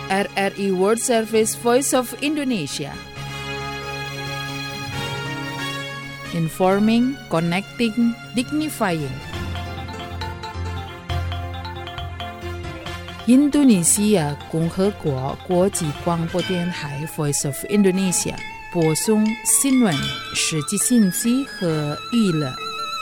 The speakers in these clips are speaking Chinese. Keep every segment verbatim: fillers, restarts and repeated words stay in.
R R I World Service Voice of Indonesia. Informing, connecting, dignifying. Indonesia 共和国国际广播电台 Voice of Indonesia 播送新闻、实际信息和娱乐。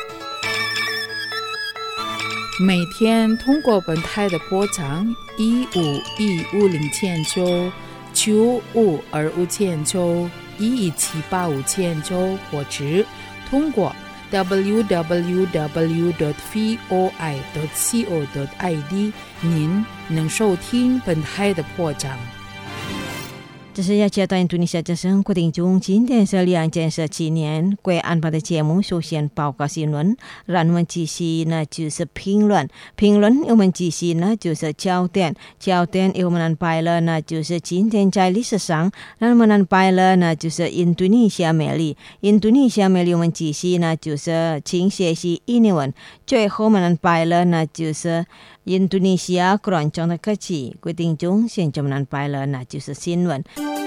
每天通过本台的波长一五一五零千九、九五二五千九、一一七八五千九，或者通过 double-u double-u double-u dot voi dot co dot i d 您能收听本台的播章。 这是要接到印度尼西亚之声固定中，今天是两千十七年贵安排的节目，首先报告新闻，然后我们继续呢就是评论，评论我们继续呢就是焦点，焦点我们安排了呢就是今天在历史上，然后我们安排了呢就是印度尼西亚美丽，印度尼西亚美丽我们继续呢就是请学习印尼文，最后我们安排了呢就是印度尼西亚广场的科技，固定中现在我们安排了呢就是新闻。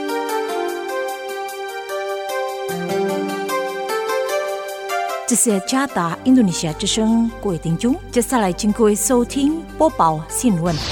这是加达印度尼西亚之声，各位听众，接下来请各位收听播报新闻。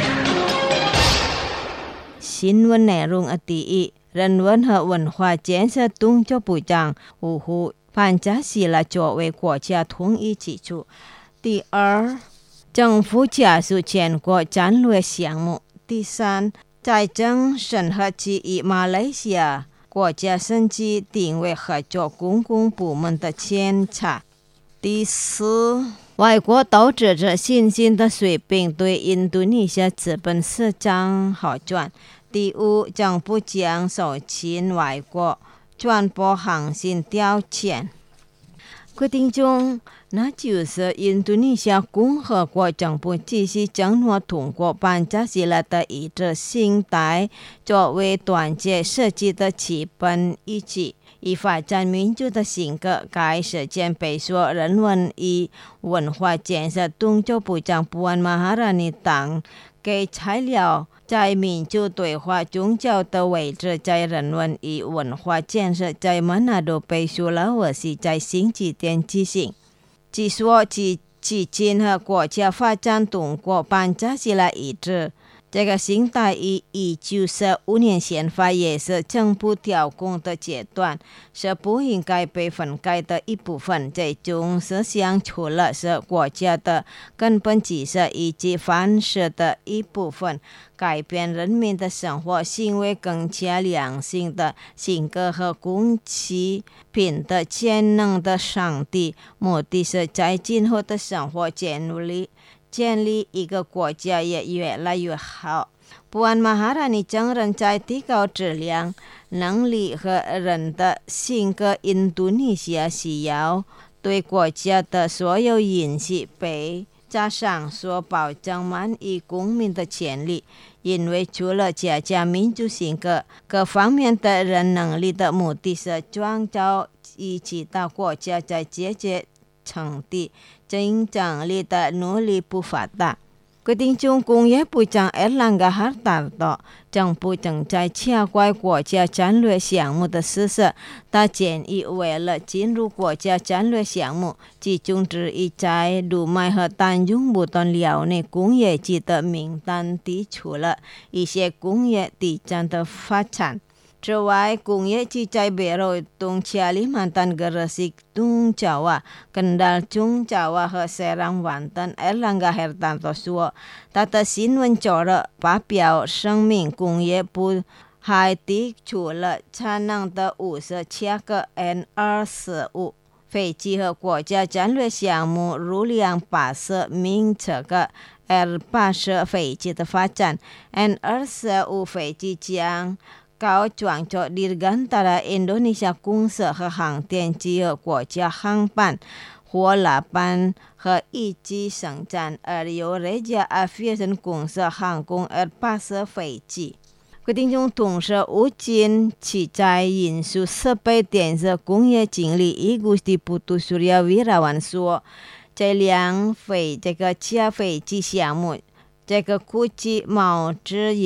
新闻内容的第一，人文和文化建设动作部长维护潘加西拉作为国家统一基础。第二，政府加速全国战略项目。第三，财政审核之以马来西亚国家升级定位合作公共部门的检查。第四，外国投资者新兴的水平对印度尼西亚资本市场好转。第五，政府将首请外国转播航行调遣。决定中，那就是印度尼西亚共和国政府继续承诺通过潘加西拉的一致性态作为团结设计的基本依据，以发展民主的性格。该事件被说人文与文化建设动作部长布安马哈拉尼党给材料在民主对话宗教的位置，在人文与文化建设在曼纳多被苏拉瓦西在星期天进行。据说基金和国家发展通过潘加西拉一致，这个形态于一九四五年宪法也是政府调控的阶段，是不应该被分开的一部分。这种思想除了是国家的根本基石以及方式的一部分，改变人民的生活行为，更加良性的性格和公平品的潜能的上帝，目的是在今后的生活建立建立一个国家也越来越好。布安马哈拉尼承认在提高质量、能力和人的性格，印度尼西亚需要对国家的所有允许被加上所保障满意公民的权利，因为除了加强民主性格，各方面的人能力的目的是创造以其他国家在解决成绩竞争力的努力不发达。决定中，工业部长埃朗加哈达多政府正在洽关国家战略项目的实施。他建议为了进入国家战略项目，其中之一在卢麦和丹雍布顿辽内工业区的名单提出了一些工业地产的发展。之外，工业区在北柔东加里曼丹格热西东爪哇、Kendal中爪哇和Serang Banten。埃朗加哈达多说，他的新闻稿了发表声明，工业部还提出了产能的五十七个 N 二十五飞机和国家战略项目入量八十名这个 L 八十飞机的发展。 N 二十五飞机将高创作 Dirgantara Indonesia 公司和航天局和国家航班火拉班和一级生产，而由 Raja Aviation 公司航空 L 八十飞机。决定中同时无尽其在运输设备电子工业经理伊古斯蒂普图苏利亚维拉万说，这两飞这个加飞机项目，这个估计毛值也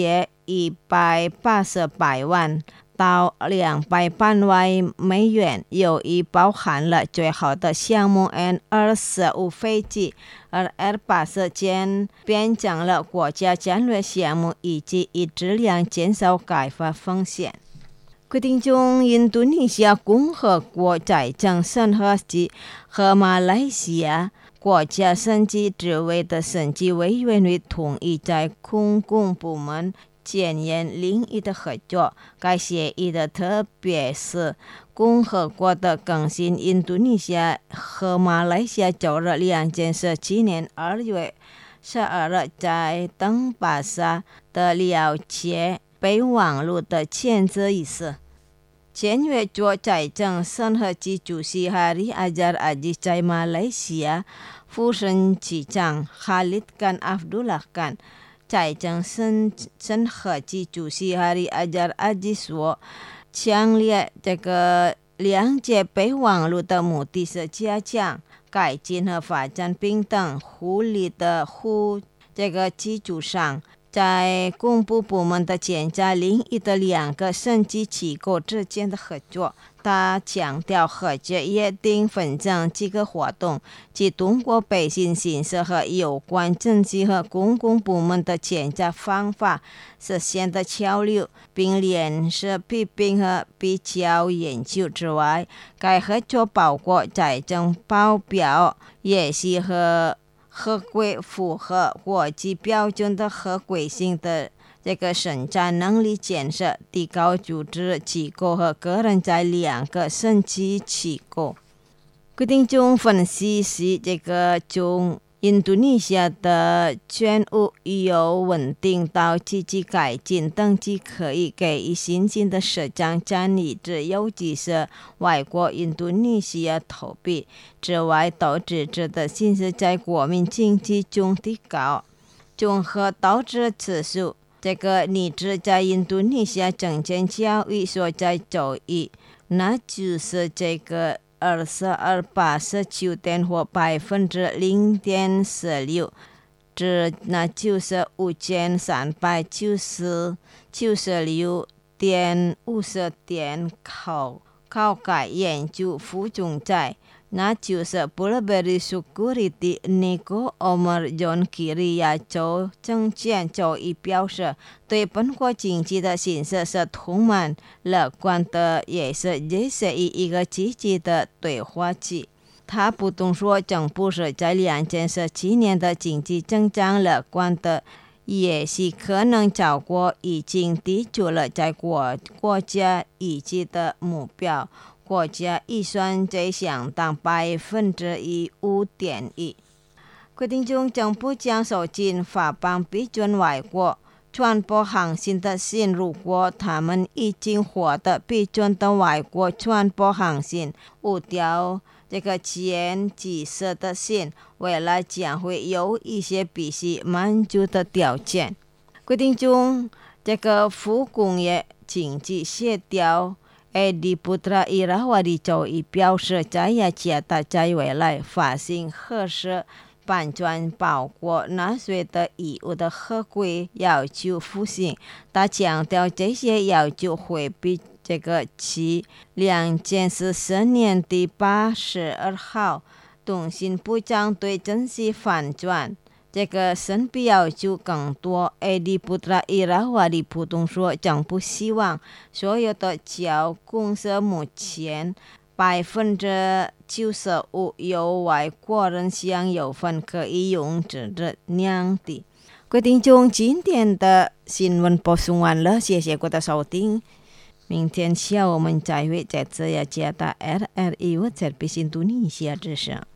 一百八十百万到两百万美元，由于包含了最好的项目 N 二十五 飞机，而 Airbus 间变成了国家战略项目，以及以质量减少开发风险。决定中，印度尼西亚共和国财政审核局和马来西亚国家审计职位的审计委员会同意在公共部门检验领域的合作。该协议的特别是共和国的更新印度尼西亚和马来西亚旧日两件事今年二月十二日在登巴萨的了解备忘录的签字仪式。签约做财政审核局主席Hari Azhar Aziz在马来西亚副审局长Khalid Khan Abdullah Khan，财政审审核局主席Hari Azhar Aziz说，强烈这个谅解备忘录的目的是加强改进和发展平等互利的互这个基础上，在公布部门的检查领域的两个审计机构之间的合作。他强调合作约定分成几个活动，即通过百姓形式和有关政绩和公共部门的检查方法实现的交流，并联合批评和比较研究之外，该合作包括财政报表、业绩和合规符合国际标准的合规性的这个生产能力建设，提高组织机构和个人在两个审计机构。决定中分析是这个从印度尼西亚的政务由稳定到积极改进登记，可以给予新兴的市场占有制，尤其是外国印度尼西亚投币之外，投资者的信心在国民经济中提高。综合投资指数这个你只在印度尼西亚证券交易所在交易，那就是这个二十二八十九点或百分之零点四六，这那就是五千三百九十九十六点五十点考考改研究副总裁。那就是布拉贝里苏古里的尼古奥马尔john kiri亚洲证券交易表示，对本国经济的形势是充满乐观的，也是这是一个积极的对话期。他补充说，政府是在两件事今年的经济增长乐观的，也是可能超过已经提出了在国国家预计的目标。国家预算在相当百分之一五点一。决定中，政府将首先发放批准外国船舶航行的信，如果他们已经获得批准的外国船舶航行无条这个前几色的信，未来将会有一些必须满足的条件。决定中，这个副工业经济协调Edi Putra Irawadi 就已表示，在雅加达在未来发行合适版权包括纳税的义务的合规要求复兴。他强调，这些要求会比这个其两千四十年的八十二号通信部长对正式反转这个审批要求更多。Edi Putra Irawadi 普通说，政府希望所有的交公司目前百分之九十五由外国人享有份可以用这的两地。决定中今天的新闻播送完了，谢谢各位的收听。明天下午我们再会在这雅加达 R R I 我在比印度尼西亚之上。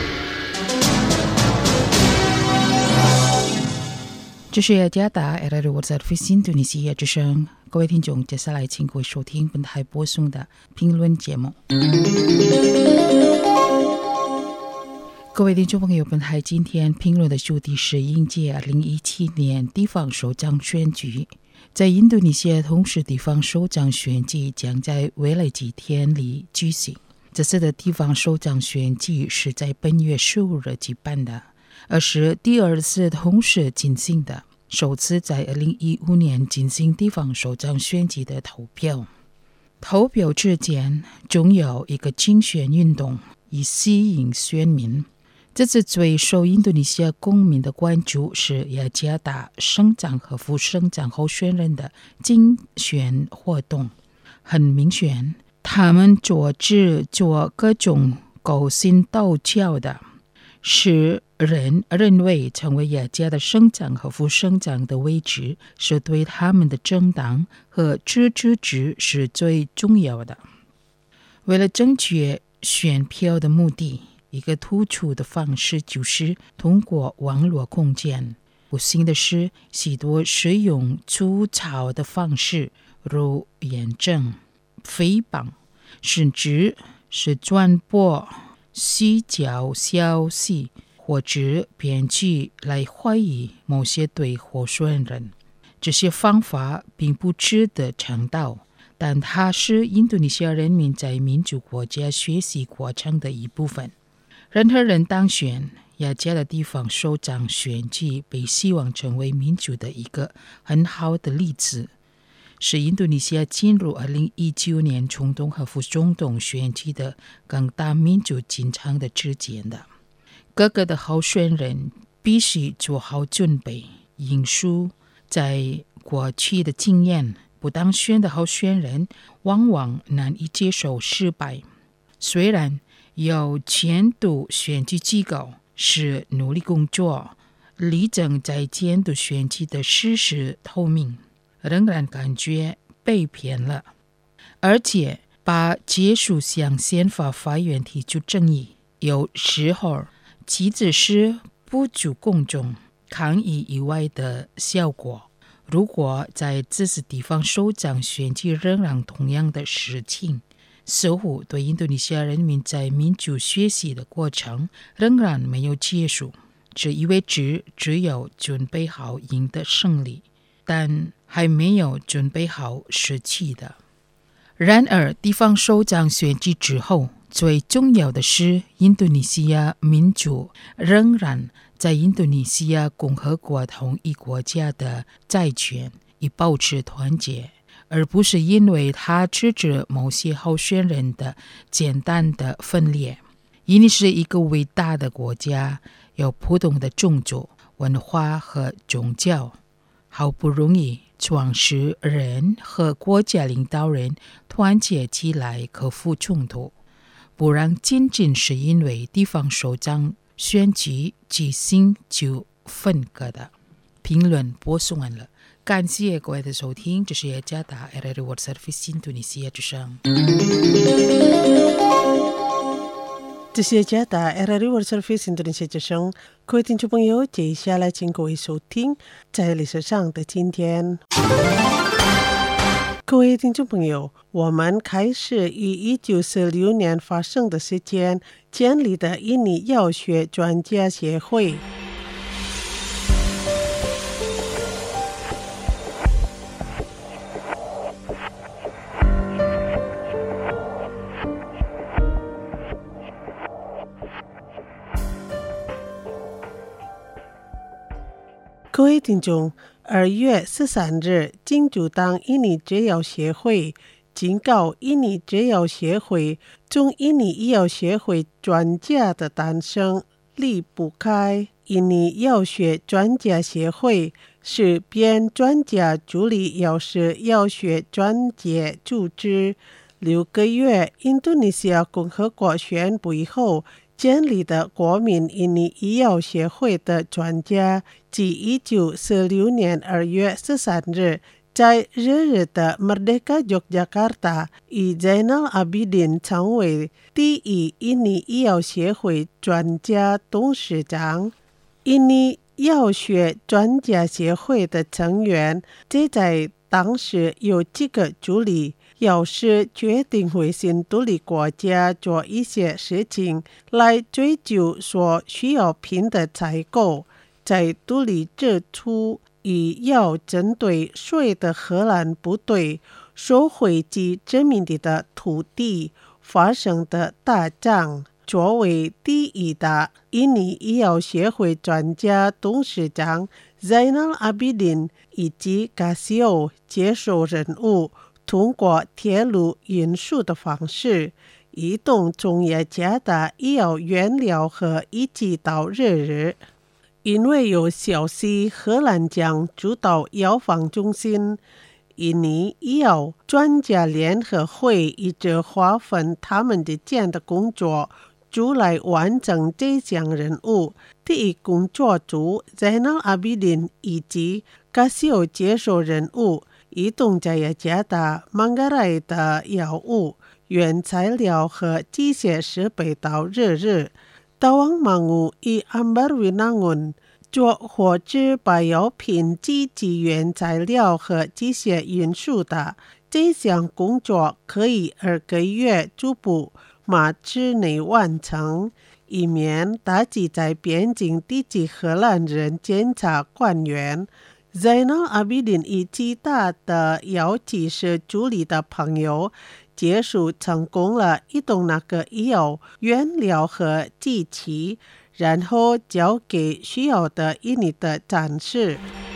这是雅加达 R R I 我在比印度尼西亚之声。各位听众，接下来请各位收听本台播送的评论节目。各位听众朋友，本台今天评论的主题是应届二零一七年地方首长选举。在印度尼西亚，同时地方首长选举将在未来几天里举行。这次的地方首长选举是在本月十五日举办的，而是第二次同时进行的。 首次在二零一五年进行地方首长选举的投票。投票之前总有一个竞选运动，以吸引选民。这次最受印度尼西亚公民的关注是雅加达省长和副省长候选人的竞选活动。很明显，他们做只做各种勾心斗角的，使人认为成为雅加的省长和副省长的位置是对他们的政党和支持者是最重要的。为了争取选票的目的，一个突出的方式就是通过网络空间。不幸的是，许多使用粗糙的方式，如验证、诽谤，甚至是传播虚假消息或者编辑来怀疑某些对候选人。这些方法并不值得倡导，但它是印度尼西亚人民在民主国家学习过程的一部分。任何人当选，雅加的地方首长选举被希望成为民主的一个很好的例子，是印度尼西亚进入二零一九年总统和副总统选举的更大民主进程的之前的。各个的候选人必须做好准备，因素在过去的经验，不当选的候选人往往难以接受失败。虽然有监督选举机构是努力工作，力争在监督选举的事实透明，仍然感觉被骗了，而且把结束向宪法法院提出争议。有时候其只是不足公众抗议以外的效果。如果在这次地方首长选举仍然同样的事情，似乎对印度尼西亚人民在民主学习的过程仍然没有结束，这意味着只有准备好赢得胜利，但还没有准备好失去的。然而，地方首长选举之后，最重要的是，印度尼西亚民主仍然在印度尼西亚共和国统一国家的债权，以保持团结，而不是因为他支持某些候选人的简单的分裂。印尼是一个伟大的国家，有不同的种族、文化和宗教，好不容易创始人和国家领导人团结起来克服冲突，不然仅仅是因为地方首长选举即兴就分割的。评论播送完了，感谢各位的收听，这是雅加达 R R World Service 印度尼西亚之声。 这是雅加达 R R World Service 印度尼西亚之声，各位听众朋友，接下来请各位收听在历史上的今天。各位听众朋友，我们开始于一九四六年发生的事件建立的印尼药学专家协会。各位听众，二月十三日，金主党印尼制药协会警告印尼制药协会中印尼医药协会专家的诞生离不开印尼药学专家协会是边专家助理药师药学专家组织。六个月，印度尼西亚共和国宣布以后建立的国民印尼医药协会的专家，自一九四六年二月十三日在日日的 Merdeka Yogyakarta 以 Zainal Abidin 成为第一印尼医药协会专家董事长。印尼药学专家协会的成员，这在当时有几个助理药师决定为新独立国家做一些事情，来追究所需要品的采购。在独立之初，以要针对税的荷兰部队收回及殖民地的土地发生的大战。 作为第一的印尼医药协会专家董事长 Zainal Abidin 以及 Casio 接受任务，通过铁路运输的方式移动中耶加的医药原料和一起到日日。因为有消息荷兰将主导药房中心，印尼医药专家联合会一直划分他们之间的工作组来完成这项任务。第一工作组 Zainal Abidin 以及 Casio 接受任务，移动在雅加达、孟加拉的药物、原材料和机械设备到日日。Tawangmangu i Ambarwinangun 做火制把药品及其原材料和机械运输的这项工作可以二个月逐步码之内完成，以免打击在边境地区荷兰人检察官员。Zainal Abidin 以及他的药技师助理的朋友结束成功了移动那个医药原料和机器，然后交给需要的印尼的战士。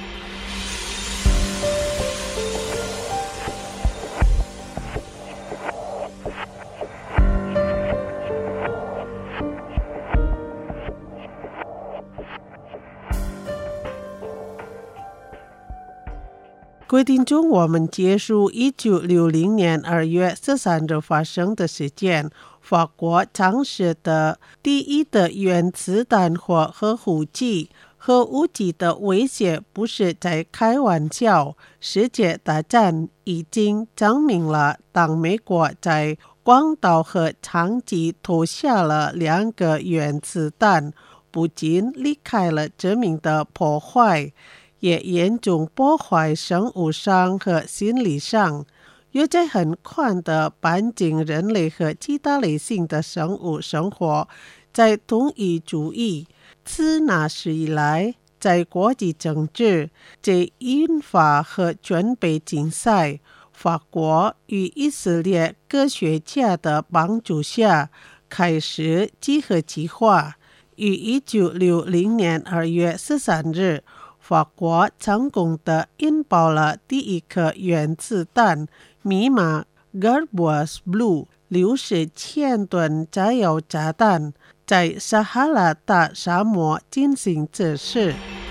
规定中，我们结束一九六零年二月十三日发生的事件。法国尝试的第一的原子弹或核武器，核武器的威胁不是在开玩笑。世界大战已经证明了，当美国在广岛和长崎投下了两个原子弹，不仅离开了致命的破坏，也严重破坏生物上和心理上，又在很快的搬进人类和其他类型的生物生活在同一主义。自那时以来，在国际政治、在引发和准备竞赛，法国与以色列科学家的帮助下，开始集合计划。于一九六零年二月十三日，法国成功地引爆了第一颗原子弹，密码 Garboise Blue 六十千吨炸药炸弹，在撒哈拉大沙漠进行测试。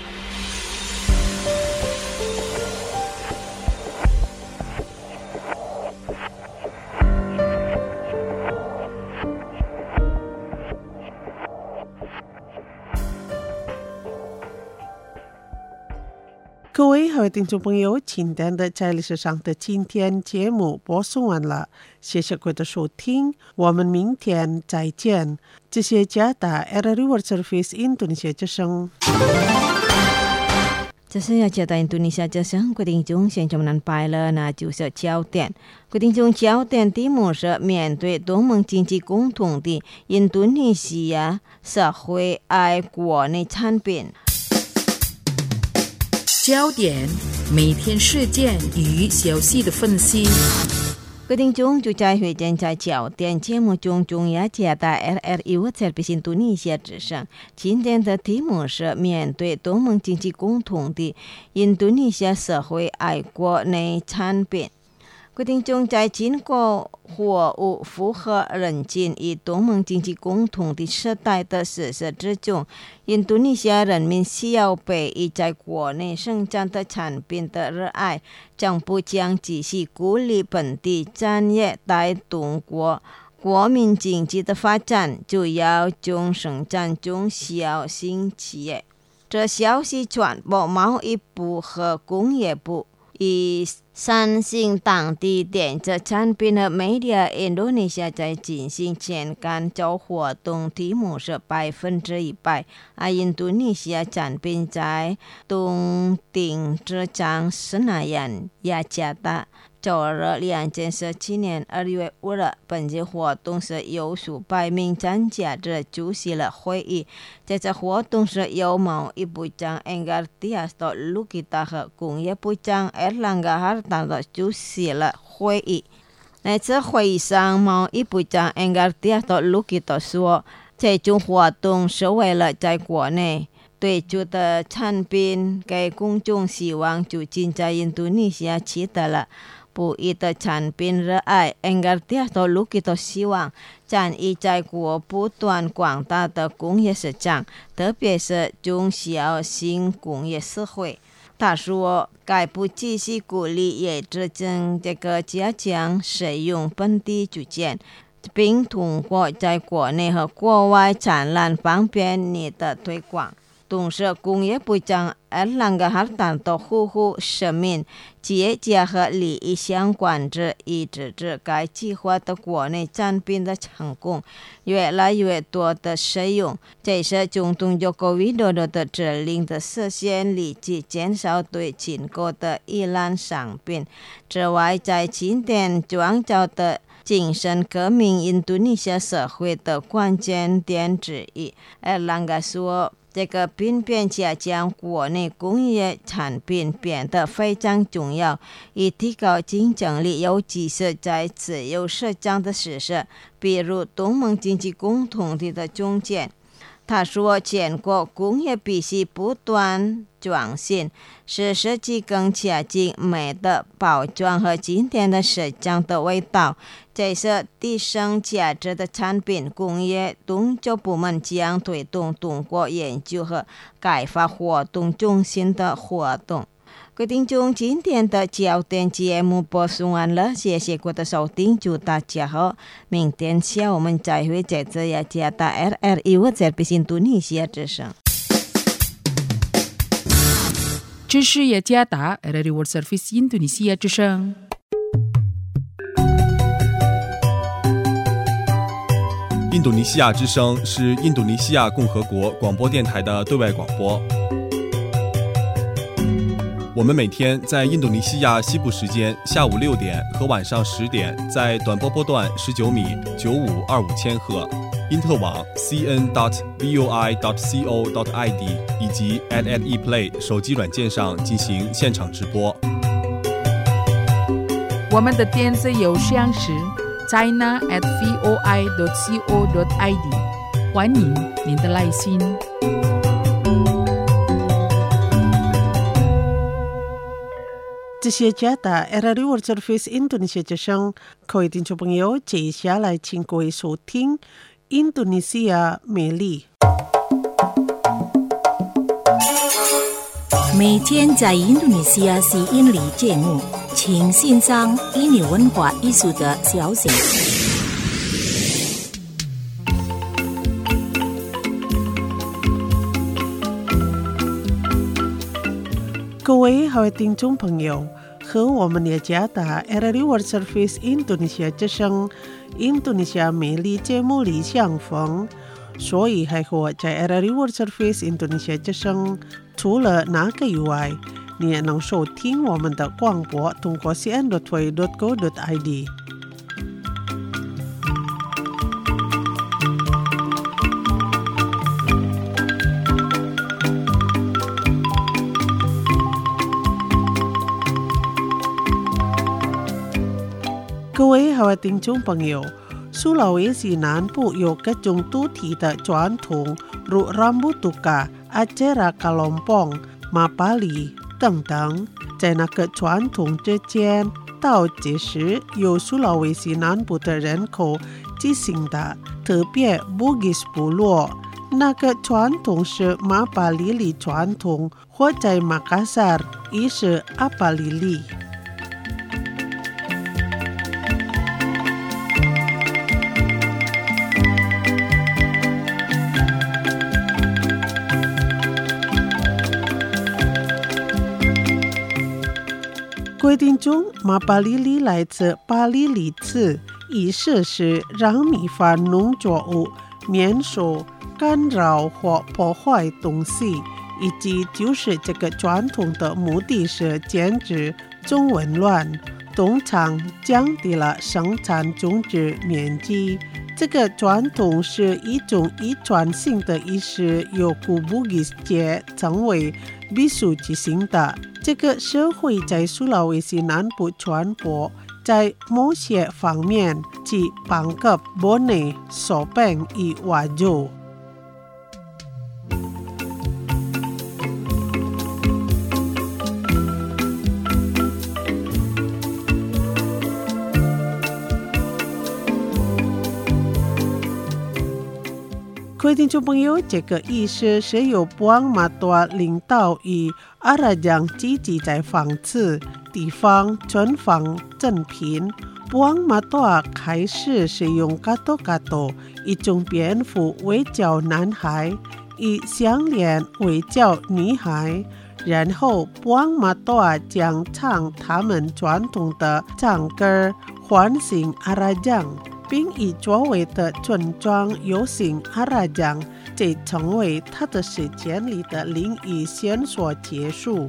各位和听众朋友，今天的在历史上的今天节目播送完了，谢谢各位的收听，我们明天再见。这些加达 R R I World Service Indonesia 之声。 这是要加达 Indonesia 之声，各位听众现在们拜了，那就是焦点。各位听众，焦点题目是面对东盟经济共同体印度尼西亚社会爱国内产品。 焦点每天事件与消息的分析。 各位听众，就在会见在焦点节目中，中亚加达 R R I World Service Indonesia 之声。今天的题目是面对东盟经济共同体印度尼西亚社会爱国内产品。各位听众，在经过货物符合人均与东盟经济共同体时代的事实之中，印度尼西亚人民消费以在国内生产的产品的热爱，将不将继续鼓励本地产业带动国国民经济的发展，就要从生产中小型企业。这消息传播贸易部和工业部以三星当地电子产品和 Media Indonesia 在进行前干招活动，题目是百分之一百，而印度尼西亚产品在东定之章是那样雅加达。周二两千十七年二月五日，本次活动是有数百名参加者出席了会议。在这活动是由贸易部长 Enggar Tias Lukita 和工业部长 Erlangga Hartarto 出席了会议。 在这会议上，毛一部长恩格尔迪亚多卢基多说，这种活动是为了在国内对旧的产品给公众希望就近在印度尼西亚取得了不一的产品热爱。恩格尔迪亚多卢基多希望展翼在国不断广大的工业市场，特别是中小型工业社会。他说，该部继续鼓励也支持这个加强使用本地组件，并通过在国内和国外展览方便你的推广。同时，工业部长埃朗格哈坦多呼吁市民企业和利益相关者以支持该计划的国内产品的成功，越来越多的使用。这是总统佐科维多多的指令的实现，立即减少对进口的伊朗商品。之外，在今天创造的精神革命印度尼西亚社会的关键点之一。埃朗格说，这个并并且将国内工业产品变得非常重要，以提高竞争力，尤其是在自由市场的实施，比如东盟经济共同体的中间。他说，全国工业必须不断创新，使设计更接近美的包装和今天的市场的味道。这是提升价值的产品工业动作部门将推动通过研究和开发活动中心的活动。各位听众，今天的焦点节目播送完了，谢谢各位的收听，祝大家好，明天下午我们再会在这雅加达 R R I 我在印度尼西亚之声。 这是雅加达 R R I World Service 印度尼西亚之声。 印度尼西亚之声是印度尼西亚共和国广播电台的对外广播。我们每天在印度尼西亚西部时间下午六点和晚上十点，在短波波段十九米九五二五千赫、因特网 c n dot v o i dot co dot i d 以及 at at ePlay 手机软件上进行现场直播。 我们的电子邮箱是 china at voi dot co dot i d， 欢迎您的来信。 这些加达 R R I World Service 印度尼西亚之声，各位听众朋友，接下来请各位收听印度尼西亚美丽。 每天在印度尼西亚是印尼节目，请欣赏印尼文化艺术的消息。 各位好听众朋友，和我们雅加达 R R I World Service 印度尼西亚之声印度尼西亚美丽节目里相逢，所以还和在 R R I World Service 印度尼西亚之声，除了那个以外，你也能收听我们的广播，通过 c n dot v dot co dot i d。各位好听众朋友，苏拉威西南部有各种主题的传统，如 Rambutuka、Acara Kalompong、马巴里等等。在那个传统之间，到这时有苏拉威西南部的人口进行的，特别 Bugis 部落。那个传统是马巴里里传统，或在马卡萨也是阿巴里里。规定中，马巴里里来自巴里里字，意思是让米饭农作物免受干扰或破坏东西，以及就是这个传统的目的是减脂种紊乱，通常降低了生产种植面积。这个传统是一种遗传性的意识，由古布吉斯界成为必须执行的。这个社会在苏拉威西南部传播， 在某些方面只帮กับบนใน所เป็นอีวาโย各位听众朋友，这个意思是由帮马多领导与阿拉将积极在防治地方存防正平。帮马多开始使用嘎多嘎多一种蝙蝠围剿男孩，以项链围剿女孩，然后帮马多将唱他们传统的唱歌唤醒阿拉将。并以作为的村庄游行阿拉将，这成为他的时间里的灵异线索结束。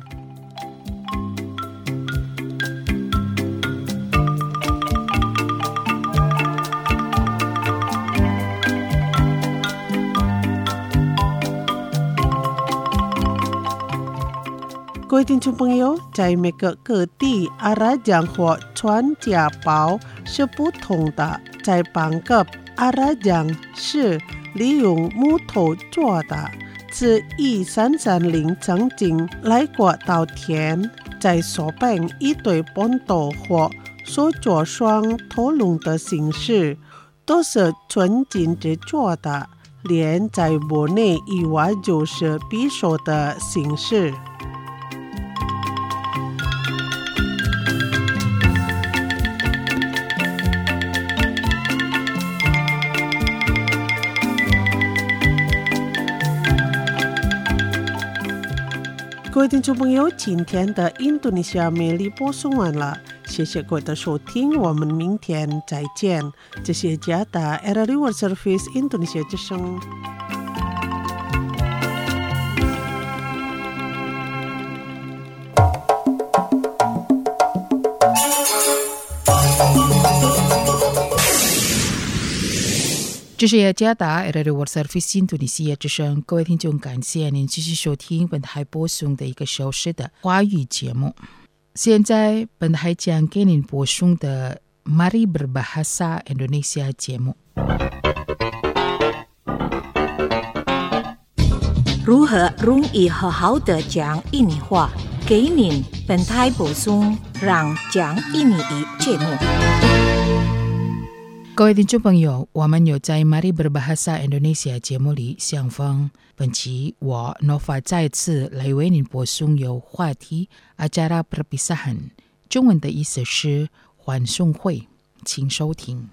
各位听众朋友，在每个各地阿拉将或传家宝是不同的。在帮กับ阿拉将是利用木头做的，自一三三零曾经来过稻田，在所本一对本斗或所做双头龙的形式，都是纯金制作的，连在国内以外就是匕首的形式。各位听众朋友，今天的印度尼西亚美丽播送完了，谢谢各位的收听，我们明天再见。这是加达 R R World Service 印度尼西亚之声。 这是雅加达 R R World Service 印度尼西亚之声，各位听众，感谢您继续收听本台播送的一个小时的华语节目。现在本台将给您播送的 Mari Berbahasa Indonesia 节目。 如何容易好好的讲印尼话？给您本台播送让讲印尼语节目。 各位听众朋友，我们有在 Mari Berbahasa Indonesia 节目里相逢。本期我 Nova 再次来为您播送有话题 Acara Perpisahan， 中文的意思是欢送会，请收听。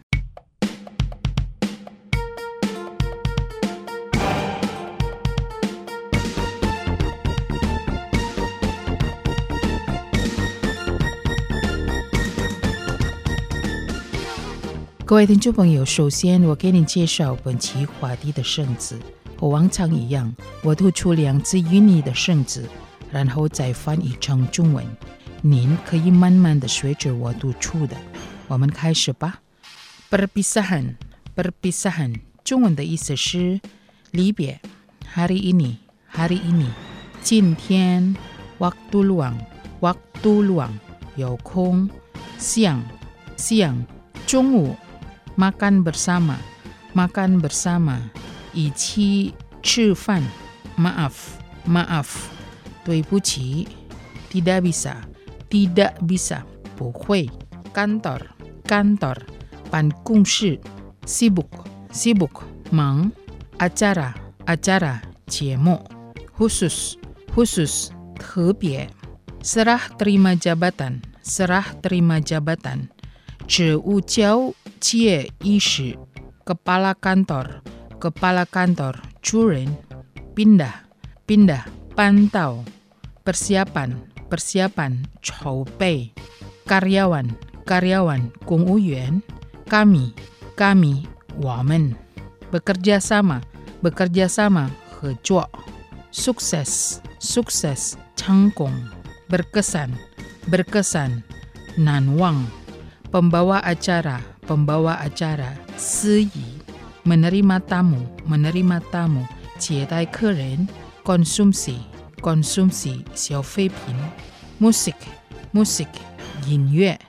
各位听众朋友，首先我给您介绍本期话题的圣字。和往常一样，我读出两字印尼的圣字，然后再翻译成中文。您可以慢慢的随着我读出的。我们开始吧。Perpisahan， Perpisahan， 中文的意思是离别。Hari ini， Hari ini， 今天 waktu luang， waktu luang， 有空。Siang， Siang， 中午。Makan bersama, makan bersama， 一起吃饭。Maaf, maaf， 对不起。Tidak bisa, tidak bisa， 不会。Kantor, kantor， 办公室。Sibuk, sibuk， 忙。Acara, acara， 节目。Khusus, khusus， 特别。Serah terima jabatan, serah terima jabatan， 职务交接仪式。Kepala kantor, kepala kantor， 主人。Pindah, pindah， 搬到。Persiapan, persiapan， 筹备。Karyawan, karyawan， 公务员。Kami, kami， 我们。Bekerja sama, bekerja sama， 合作。Sukses, sukses， 成功。Berkesan, berkesan， 难忘。Pembawa acara, pembawa acara， 司仪。Menerima tamu, menerima tamu， 接待客人。Konsumsi, konsumsi， 消费品。Musik, musik， 音乐。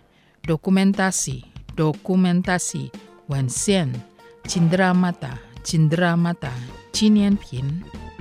dokumentasi, dokumentasi, wan xian, cindera mata, cindera mata, 纪念品。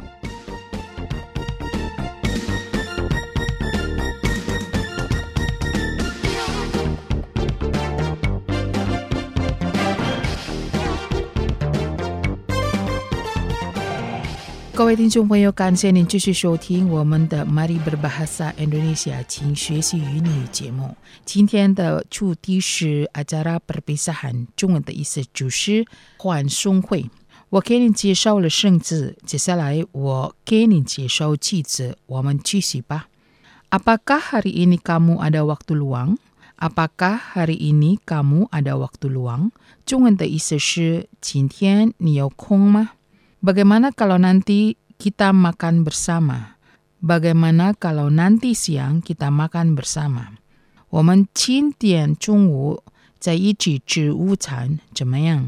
各位听众朋友，感谢您继续收听我们的 Mari Berbahasa Indonesia 请学习语语节目。今天的主题是 acara perpisahan， 中文的意思就是欢送会。我给你介绍了生字，接下来我给你介绍句子，我们继续吧。Apakah hari ini kamu ada waktu luang? Apakah hari ini kamu ada waktu luang? 中文的意思是今天你有空吗？ Bagaimana kalau nanti kita makan bersama? Bagaimana kalau nanti siang kita makan bersama? 我们今天中午在一起吃午餐，怎么样？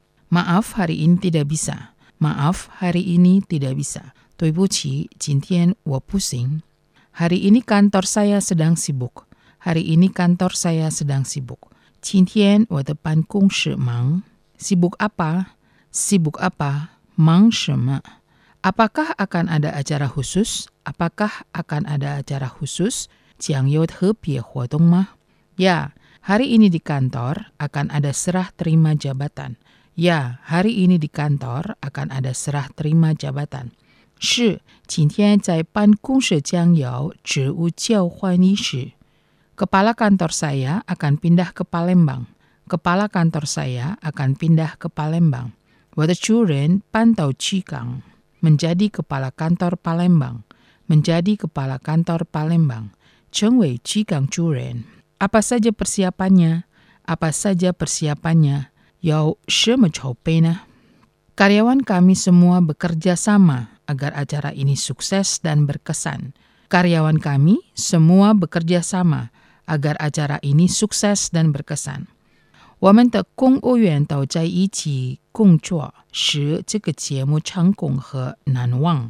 Maaf hari ini tidak bisa. Maaf hari ini tidak bisa. 对不起，今天我不行。 Hari ini kantor saya sedang sibuk. Hari ini kantor saya sedang sibuk. 今天我的办公室忙。 Sibuk apa? Sibuk apa? 忙什么？ Apakah akan ada acara khusus? Apakah akan ada acara khusus? 将有特别活动吗？ Ya, hari ini di kantor akan ada serah terima jabatan. Ya, hari ini di kantor akan ada serah terima jabatan. 是，今天在办公室将有职务交换仪式。 Kepala kantor saya akan pindah ke Palembang. Kepala kantor saya akan pindah ke Palembang. 我的主人搬到基港 menjadi kepala kantor Palembang, menjadi kepala kantor Palembang, 成为基港主人。 Apa saja persiapannya? Apa saja persiapannya? 有什么筹备呢？ Karyawan kami semua bekerja sama agar acara ini sukses dan berkesan. Karyawan kami semua bekerja sama agar acara ini sukses dan berkesan. 我们的公务员都在一起工作，使这个节目成功和难忘。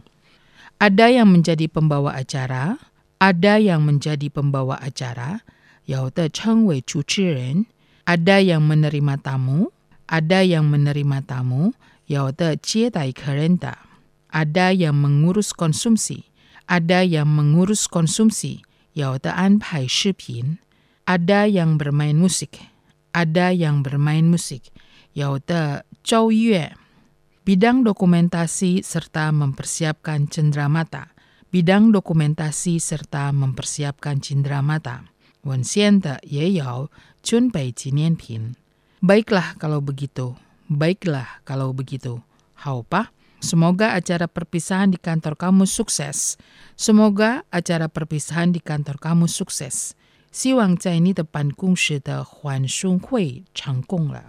Ada yang menjadi pembawa acara, ada yang menjadi pembawa acara, 有的称为主持人。 Ada yang menerima tamu, ada yang menerima tamu, 有的接待客人的。 Ada yang mengurus konsumsi, ada yang mengurus konsumsi, 有的安排视频。 Ada yang bermain musik, ada yang bermain musik, 有的奏乐。 Bidang dokumentasi serta mempersiapkan cenderamata. Bidang dokumentasi serta mempersiapkan cenderamata. 文献的也有准备纪念品。 Baiklah kalau begitu, baiklah kalau begitu. 好吧， Semoga acara perpisahan di kantor kamu sukses. Semoga acara perpisahan di kantor kamu sukses. 希望在你的办公室的欢送会成功了。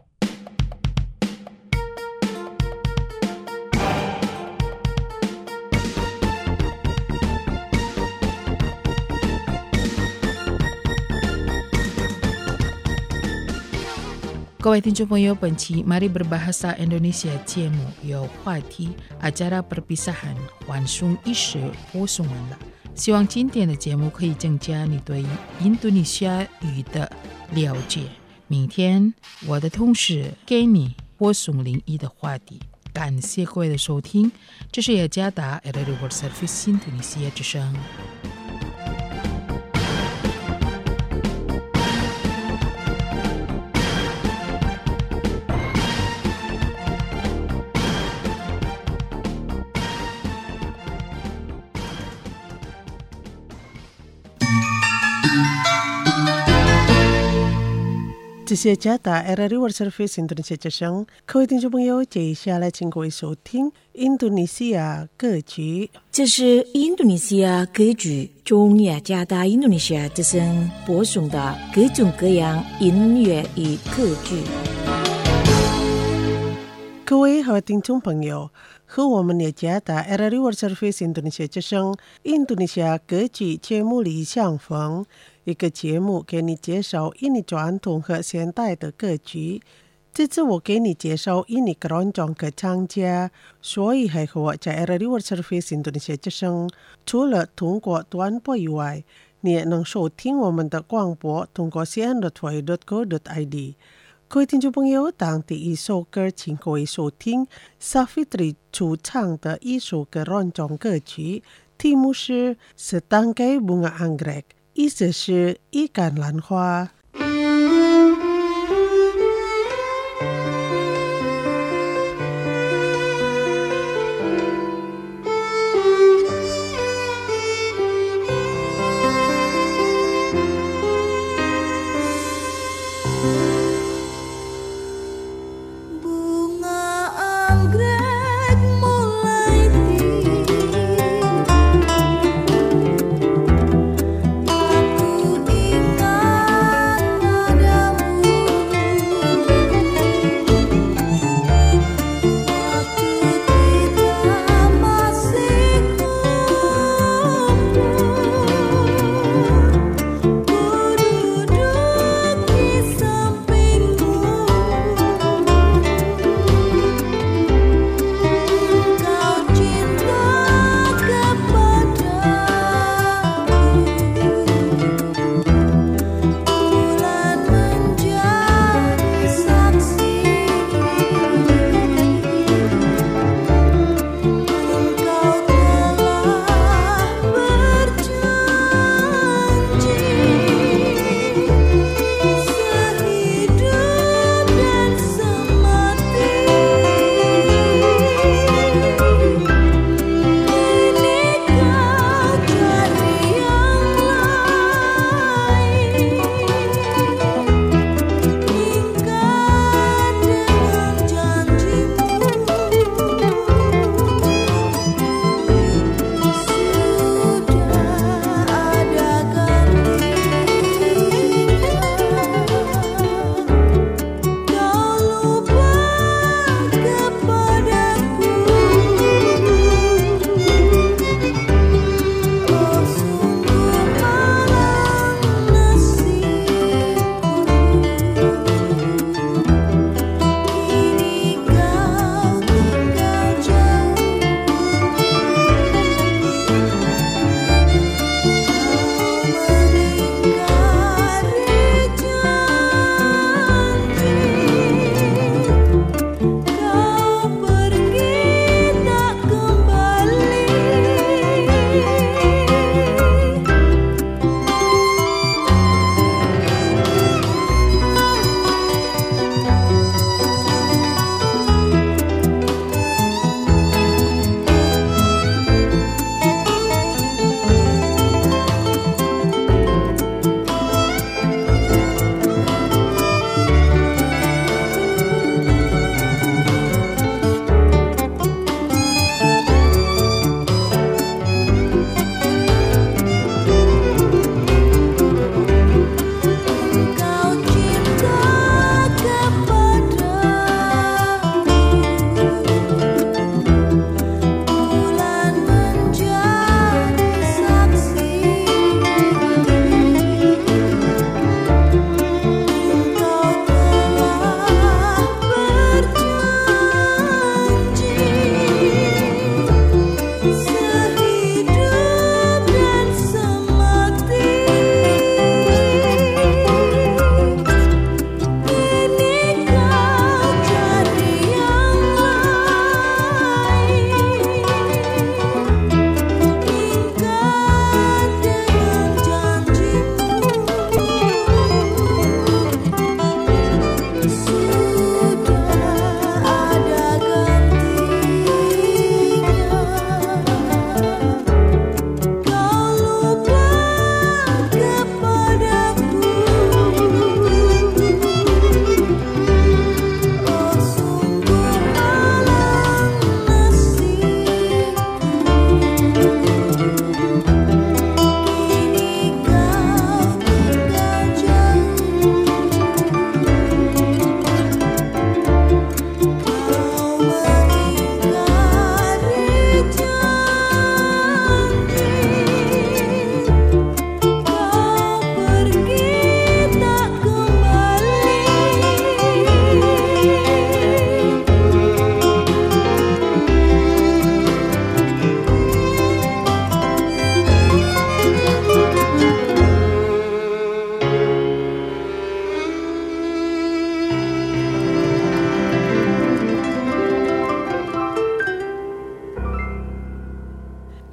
各位听众朋友，本期 Mari Berbahasa Indonesia 节目有话题 acara perpisahan 欢送仪式播送完了。希望今天的节目可以增加你对印度尼西亚语的了解。明天我的同事给你播送另一的话题。感谢各位的收听，这是雅加达 R R I World Service 印度尼西亚之声。 这是加达 R R I World Service 印度尼西亚之声，各位听众朋友，接下来请各位收听印度尼西亚歌曲。 这是印度尼西亚歌剧中雅加达印度尼西亚之声播送的各种各样音乐与歌剧。 各位好听众朋友，和我们雅加达 R R I World Service 印度尼西亚之声印度尼西亚歌剧节目里相逢。一个节目给你介绍印尼传统和现代的歌曲。这次我给你介绍印尼keroncong歌唱家，所以还和我在 R R I World Service 印度尼西亚之声，除了通过短波以外， 你也能收听我们的广播，通过 c n 的 t w a dot co dot i d。各位听众朋友，当第一首歌，请各位收听 Safitri 主唱的一首歌隆重歌曲，题目是 Setangkai Bunga Anggrek， 意思是一杆兰花。 Aku ingat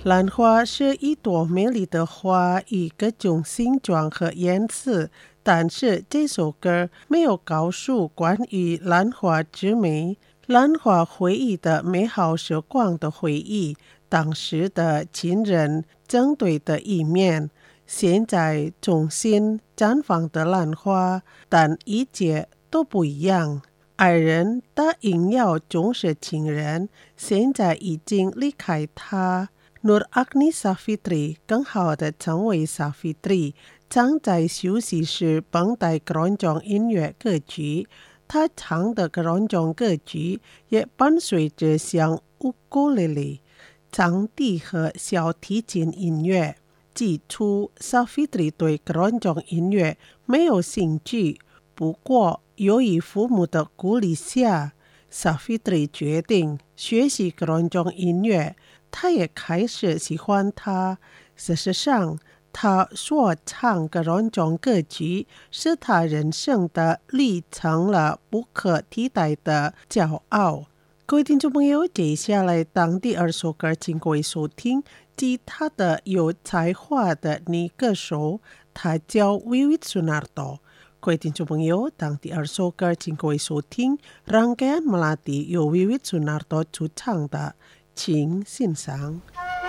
兰花是一朵美丽的花，以各种形状和颜色，但是这首歌没有告诉关于兰花之美。兰花回忆的美好时光的回忆，当时的情人针对的一面，现在重新绽放的兰花，但一切都不一样。爱人答应要重视情人，现在已经离开他。Nur Agni Savitri 更好的成为 Savitri， 常在休息时等待各种音乐歌曲。他唱的各种歌曲也伴随着像乌克丽丽、长笛和小提琴音乐。起初 Savitri 对各种音乐没有兴趣，不过由于父母的鼓励下， Savitri 决定学习各种音乐。他也开始喜欢它。事实上，他所唱各种歌曲是他人生的历程了不可替代的骄傲。各位听众朋友，接下来当第二首歌，请各位收听吉他的有才华的女歌手，她叫 Wiwit Sunarto。各位听众朋友，当第二首歌，请各位收听 Rangkaian Melati 由 Wiwit Sunarto 主唱的，请欣赏。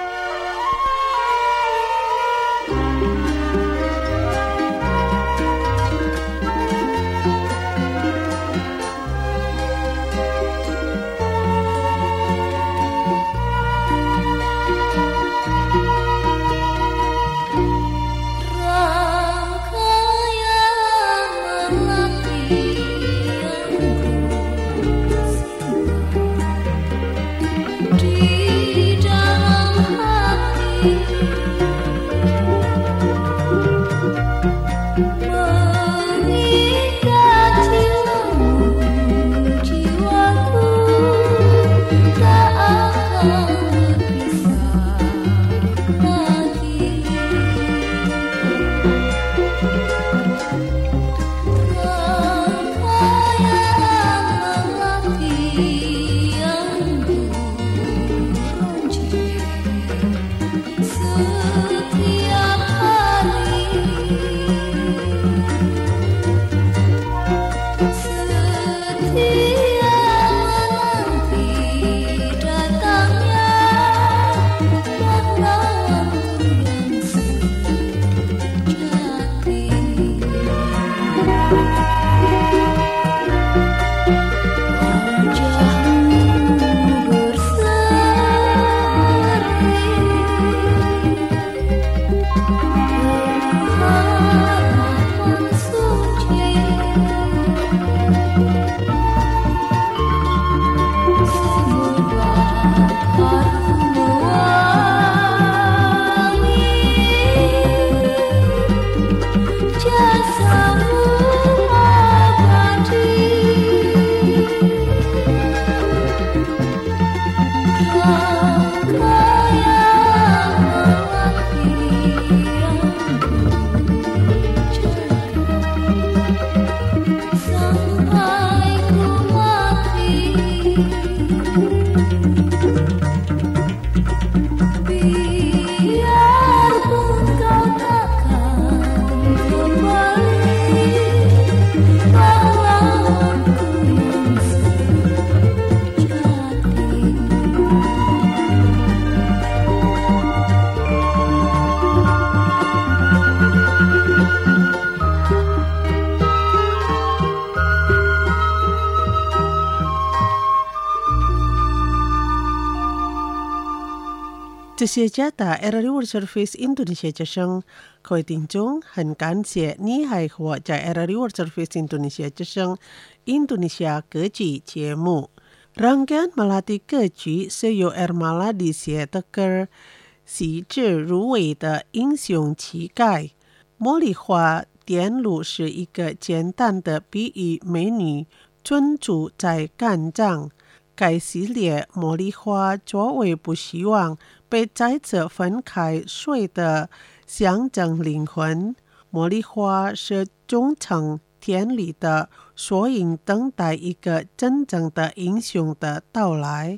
这些家的 R R I World Service Indonesia 之声，各位听众，很感谢你还和我在 R R I World Service Indonesia 之声印度尼西亚歌曲节目。Rangkaian Melati 歌曲是由 Ermaladi 写的歌，细致入微的英雄气概。茉莉花典路是一个简单的比喻美女专注在干仗。该系列茉莉花作为不希望被再次分开水的象征灵魂。茉莉花是忠诚天理的缩影，等待一个真正的英雄的到来。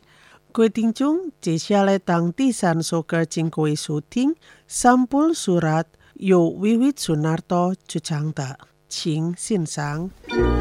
各位听众，接下来当第三首歌，请各位收听 Sampul Surat 由 Wiwit Sunarto 主唱的，请欣赏。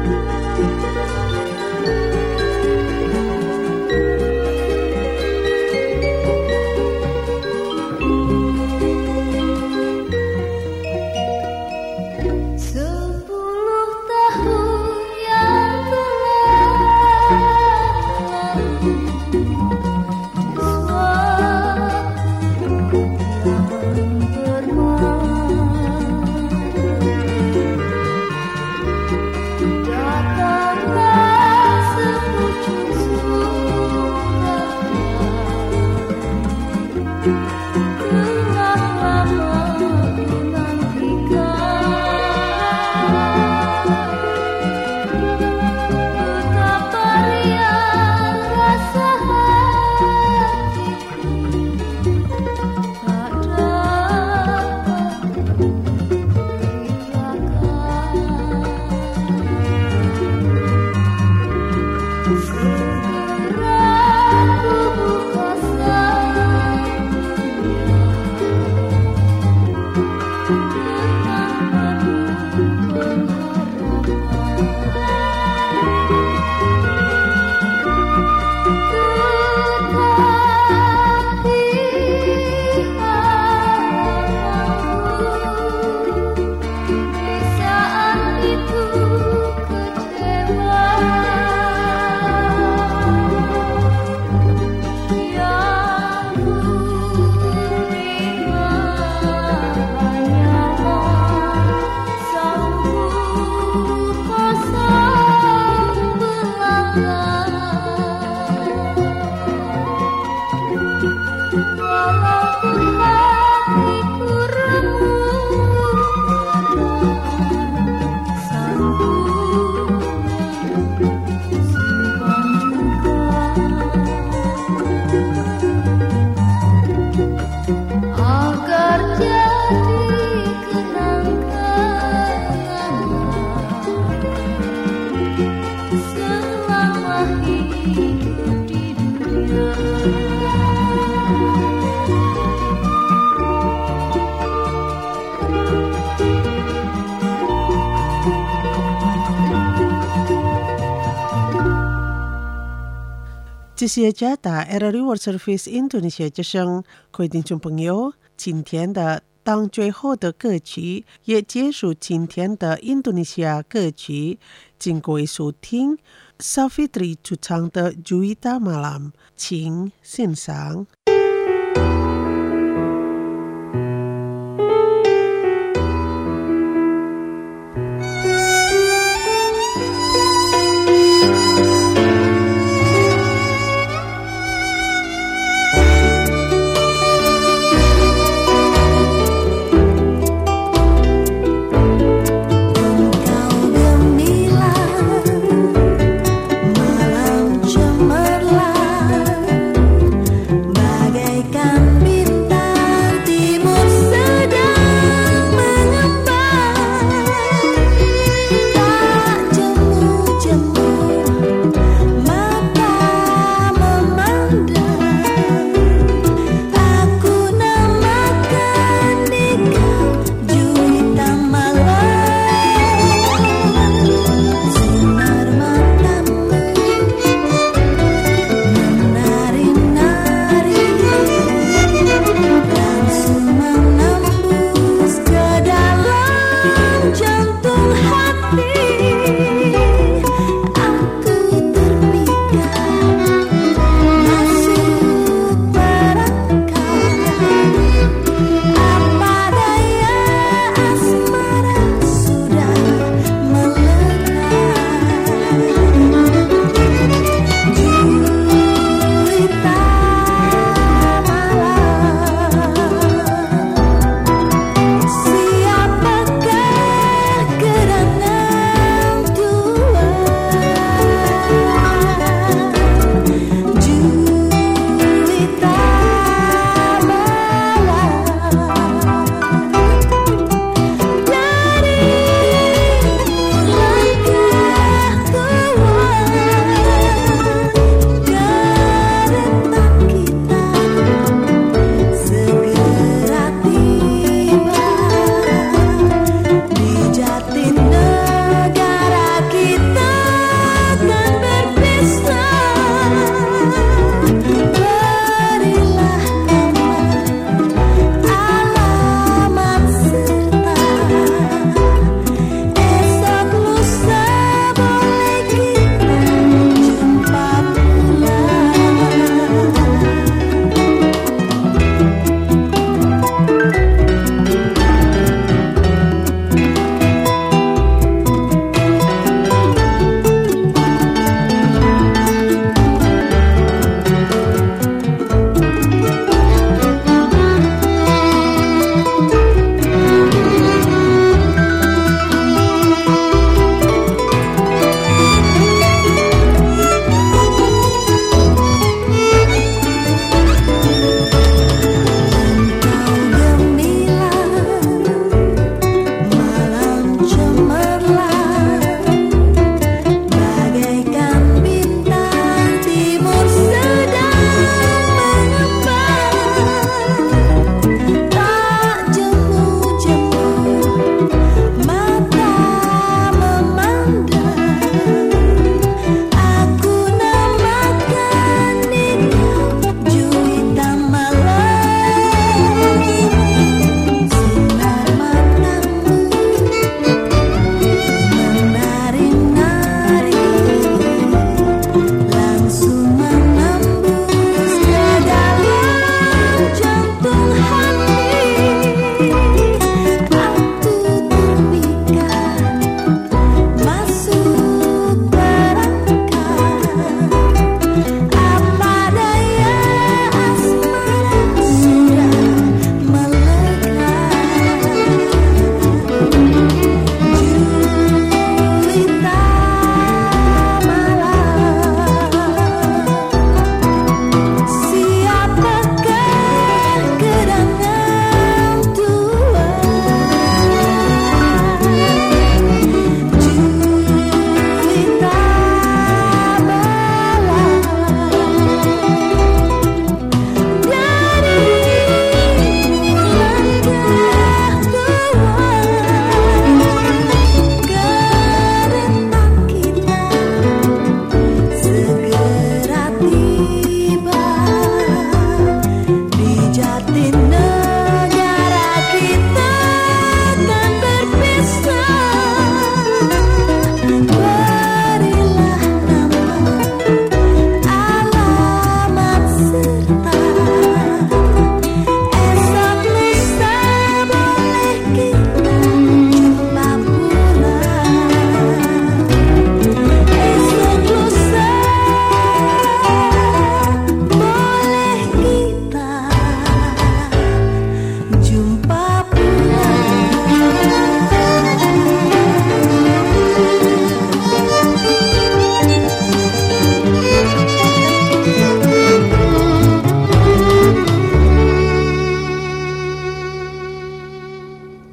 这些家打 Era Reward Service Indonesia 之声，各位听众朋友，今天的当最后的歌曲也结束今天的印度尼西亚歌曲，请各位收听 Safitri 主唱的 Juwita Malam， 请欣赏。 Siapakah gerangan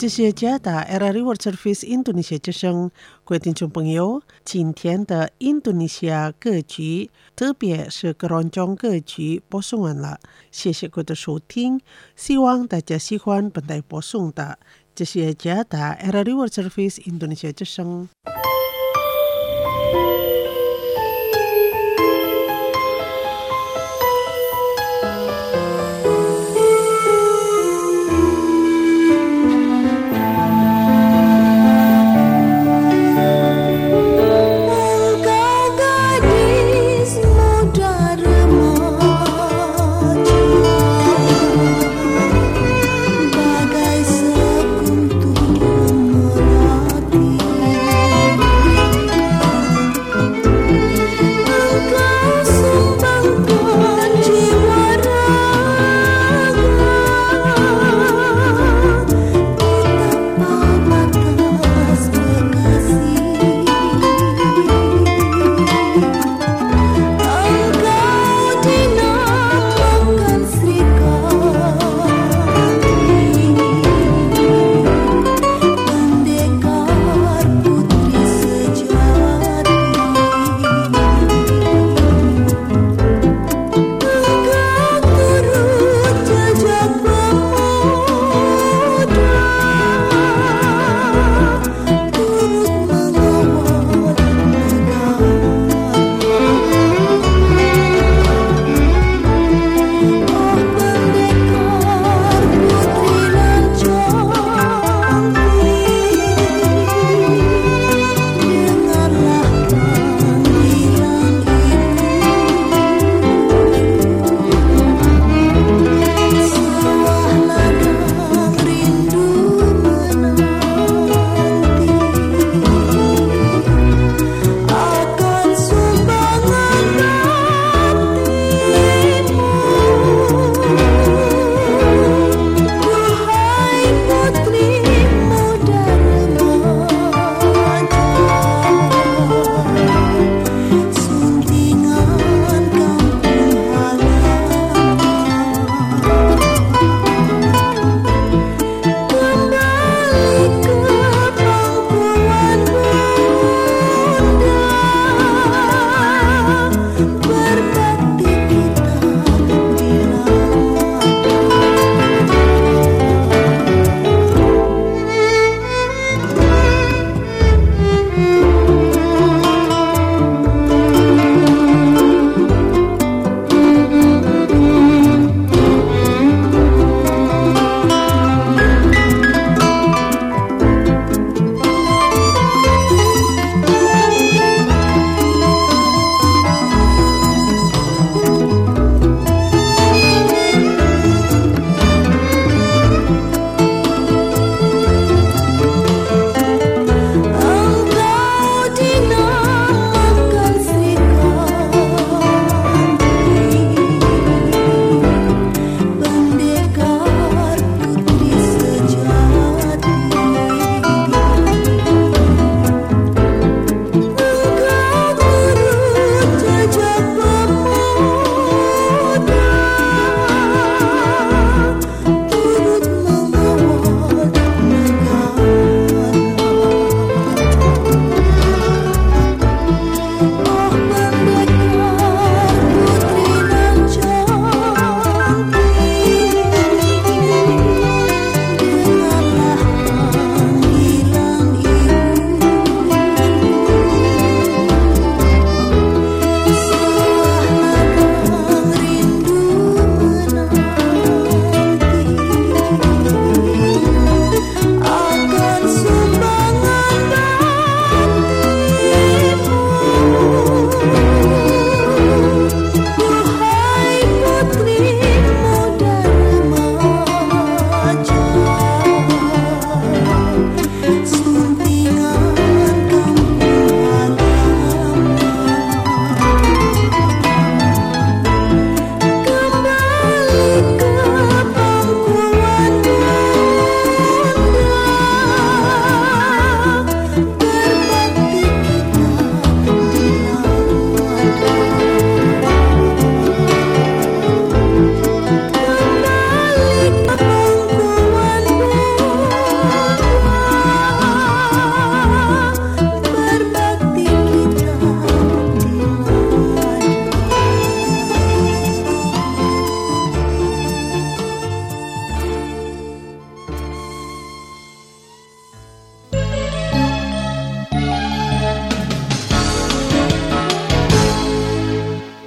这是加达 Era Reward Service 印度尼西亚之声，各位听众朋友，今天的印度尼西亚歌曲，特别是keroncong歌曲播送完了，谢谢各位的收听，希望大家喜欢本台播送的。这是加达 Era Reward Service 印度尼西亚之声。 Bagai sekuntum melati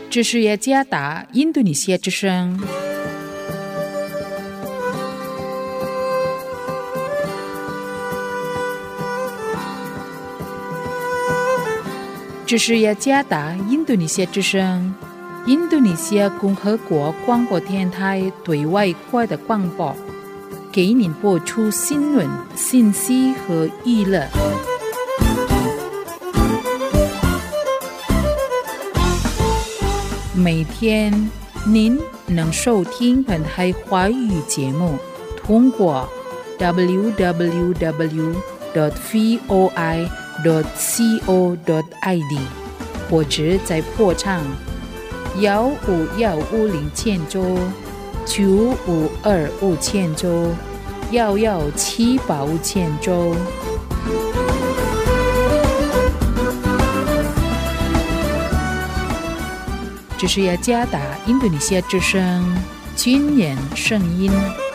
这是雅加达印度尼西亚之声。这是雅加达印度尼西亚之声，印度尼西亚共和国广播电台对外国的广播，给您播出新闻、信息和娱乐。每天您能收听本台华语节目，通过 double-u double-u double-u dot voi dot co dot i d 或者在破场幺五幺五零千周九五二五千周幺幺七八五千周。这是雅加达印度尼西亚之声军人声音。